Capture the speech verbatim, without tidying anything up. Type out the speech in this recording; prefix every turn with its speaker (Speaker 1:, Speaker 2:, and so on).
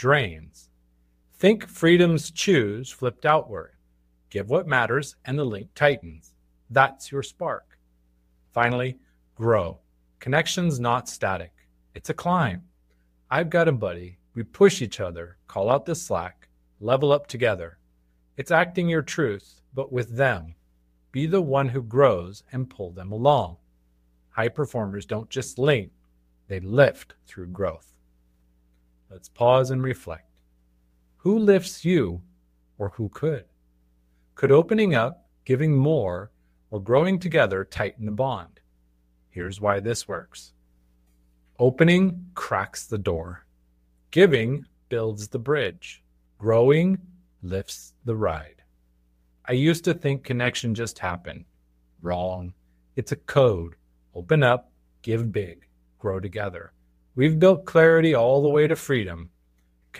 Speaker 1: drains. Think freedom's choose flipped outward. Give what matters and the link tightens. That's your spark. Finally, grow. Connection's not static. It's a climb. I've got a buddy. We push each other, call out the slack, level up together. It's acting your truth, but with them. Be the one who grows and pull them along. High performers don't just link, they lift through growth. Let's pause and reflect. Who lifts you, or who could? Could opening up, giving more, or growing together tighten the bond? Here's why this works. Opening cracks the door. Giving builds the bridge. Growing lifts the ride. I used to think connection just happened. Wrong. It's a code. Open up, give big, grow together. We've built clarity all the way to freedom,